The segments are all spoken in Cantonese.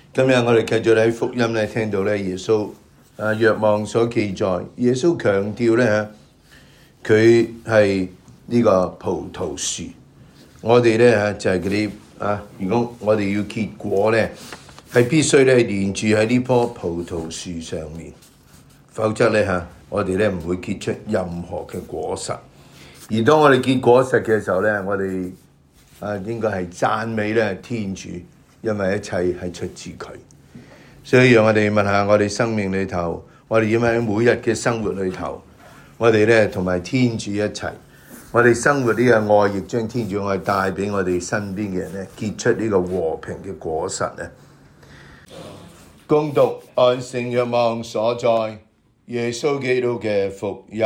今日我哋繼續喺福音咧聽到咧耶穌若望所記載，耶穌強調咧佢係呢個葡萄樹，我哋咧就係嗰啲如果我哋要結果咧，係必須咧連住喺呢棵葡萄樹上面，否則咧我哋咧唔會結出任何嘅果實。而當我哋結果實嘅時候咧，我哋應該係讚美咧天主，因為一切係出自佢。所以讓我哋問下我哋生命裏頭，我哋要喺每日嘅生活裏頭，我哋咧同埋天主一齊，我哋生活呢個愛，亦將天主愛帶俾我哋身邊嘅人咧，結出呢個和平嘅果實咧。恭讀按聖若望所載耶穌基督嘅福音。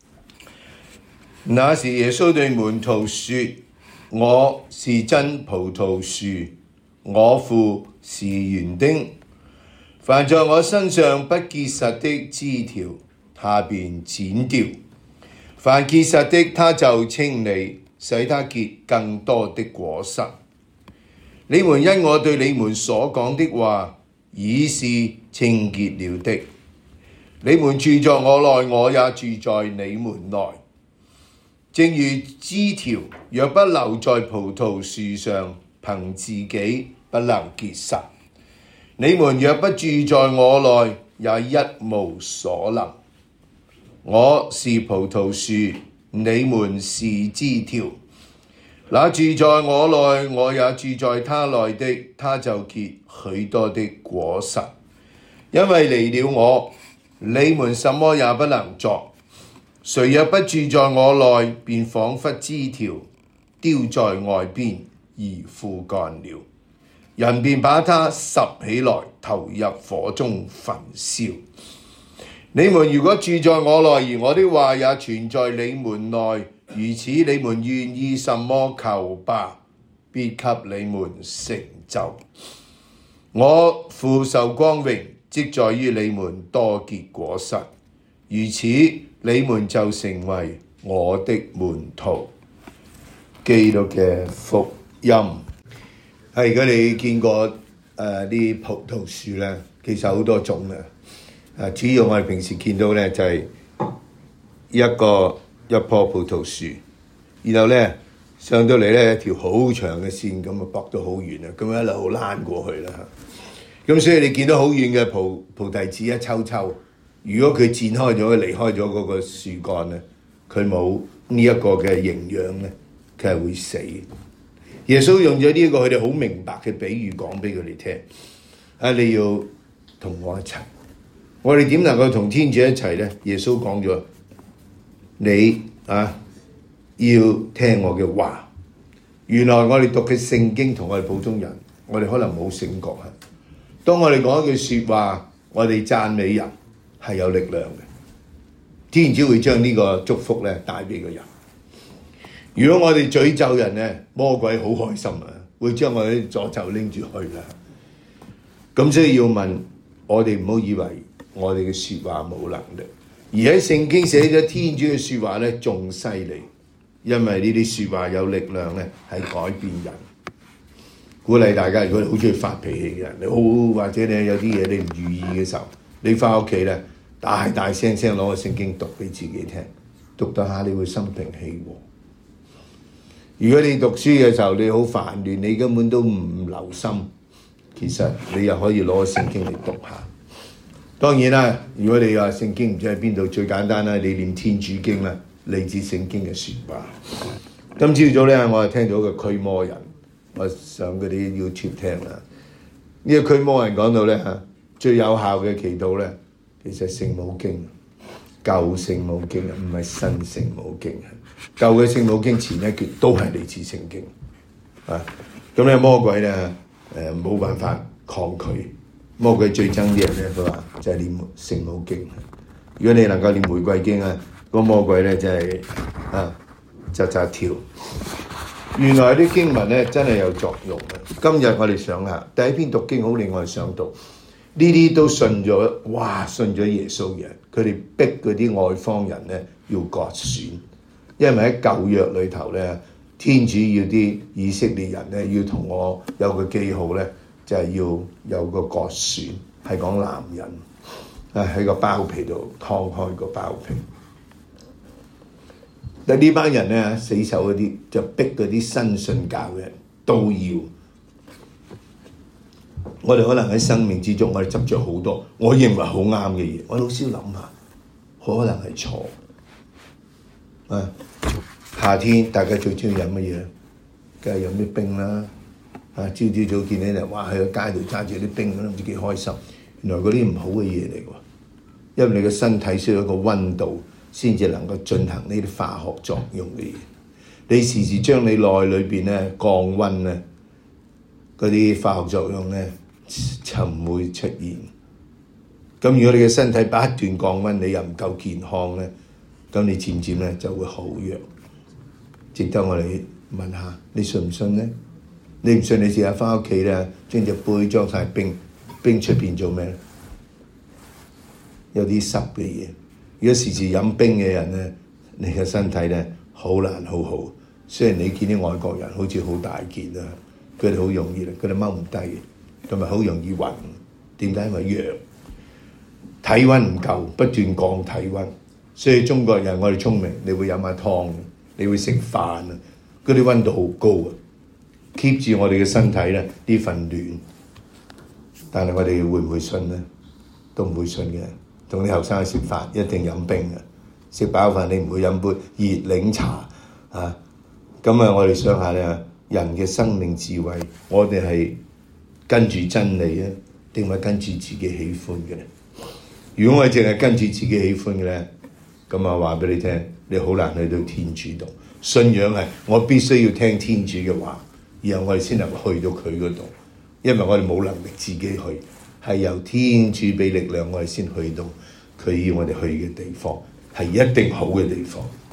那時耶穌對門徒說：我是真葡萄樹，我父是園丁。凡在我身上不結實的枝條，他便剪掉；凡結實的，他就清理，使他結更多的果實。你們因我對你們所講的話，已是清潔了的。你們住在我內，我也住在你們內。正如枝條若不留在葡萄樹上，憑自己不能結實，你們若不住在我內，也一無所能。我是葡萄樹，你們是枝條。那住在我內，我也住在他內的，他就結許多的果實。因為離了我，你們什麼也不能作。誰若不住在我內，便彷彿枝條丟在外邊而枯乾了，人便把它拾起來，投入火中焚燒。你們如果住在我內，而我的話也存在你們內，如此你們願意什麼求吧，必給你們成就。我父受光榮，即在於你們多結果實，如此你們就成為我的門徒。基督嘅福音。如果你見過啲葡萄樹咧，其實好多種嘅。主要我哋平時見到咧就係一棵葡萄樹，然後咧上到嚟咧一條好長嘅線咁啊，駁到好遠啊，咁一路躝過去啦。咁所以你見到好遠嘅菩提子一抽抽，如果佢展開咗，離開咗嗰個樹幹咧，佢冇呢一個嘅營養咧，佢係會死。耶穌用咗呢一個佢哋好明白嘅比喻講俾佢哋聽。你要同我一齊，我哋點能夠同天主一齊咧？耶穌講咗，你要聽我嘅話。原來我哋讀嘅聖經同我哋普通人，我哋可能冇醒覺啊。當我哋講一句說話，我哋讚美人係有力量嘅，天主會將呢個祝福咧帶俾個人。如果我哋詛咒人咧，魔鬼好開心啊，會將我哋啲詛咒拎住去啦。咁所以要問我哋，唔好以為我哋嘅說話冇能力，而喺聖經寫咗天主嘅說話咧仲犀利，因為呢啲說話有力量咧係改變人。鼓勵大家，如果你好中意發脾氣嘅人，你好或者你有啲嘢你唔如意嘅時候，你翻屋企咧大大聲聲攞個聖經讀俾自己聽，讀到下你會心平氣和。如果你讀書嘅時候你好煩亂，你根本都唔留心，其實你又可以攞個聖經嚟讀下。當然啦，如果你話聖經唔知喺邊度，最簡單啦，你念天主經啦，嚟自聖經嘅說話。今朝早咧，我係聽到個驅魔人，我上嗰啲 YouTube 聽啦。呢個驅魔人講到咧最有效嘅祈禱咧，其實聖母經，舊聖母經啊，唔係新聖母經啊。舊嘅聖母經前一卷都係嚟自聖經咁咧魔鬼咧冇辦法抗拒。魔鬼最憎啲人咧，佢話就係念聖母經。如果你能夠念玫瑰經個魔鬼咧真係扎跳。原來啲經文咧真係有作用嘅。今日我哋想下第一篇讀經好令我哋想到呢啲都信咗，信咗耶穌嘅人，佢哋逼嗰啲外方人咧要割損，因為喺舊約裏頭咧，天主要啲以色列人咧要同我有個記號咧， 就係要有個割損，係講男人喺個包皮度劏開個包皮。但呢班人咧死守嗰啲就逼嗰啲新信教嘅人都要。我哋可能喺生命之中，我哋執着好多我認為好啱嘅嘢，我老少諗下，可能係錯。夏天大家最中意飲乜嘢？梗係飲啲冰啦。朝早見你哋哇喺個街度揸住啲冰，都唔知幾開心。原來嗰啲唔好嘅嘢嚟喎，因為你個身體需要一個溫度，先至能夠進行呢啲化學作用嘅嘢。你時時將你內裏邊咧降溫咧，嗰啲化學作用咧就唔會出現。咁如果你嘅身體不斷降溫，你又唔夠健康咧，咁你漸漸咧就會好弱。值得我哋問下，你信唔信咧？你唔信，你試下返屋企咧，將隻杯裝晒冰，冰出邊做咩咧？有啲濕嘅嘢。如果時時飲冰嘅人咧，你嘅身體咧好難好好。雖然你見啲外國人好似好大件啊，佢哋好容易，佢哋踎唔低，同埋好容易暈。點解？因為弱，體温唔夠，不斷降體温。所以中國人我哋聰明，你會飲下湯，你會食飯啊，嗰啲温度好高啊。keep 住我哋嘅身體咧呢份暖，但係我哋會唔會信咧？都唔會信嘅。同啲後生去食飯一定飲冰嘅，食飽飯你唔會飲杯熱檸茶啊。咁啊，我哋想下咧，人嘅生命智慧，我哋係跟住真理啊，定係跟住自己喜歡嘅咧？如果我哋淨係跟住自己喜歡嘅咧，咁啊話俾你聽，你好難去到天主度。信仰係我必須要聽天主嘅話。然後我哋先能夠去到佢嗰度，因為我哋冇能力自己去，係由天主俾力量我哋先去到佢要我哋去嘅地方，係一定好嘅地方。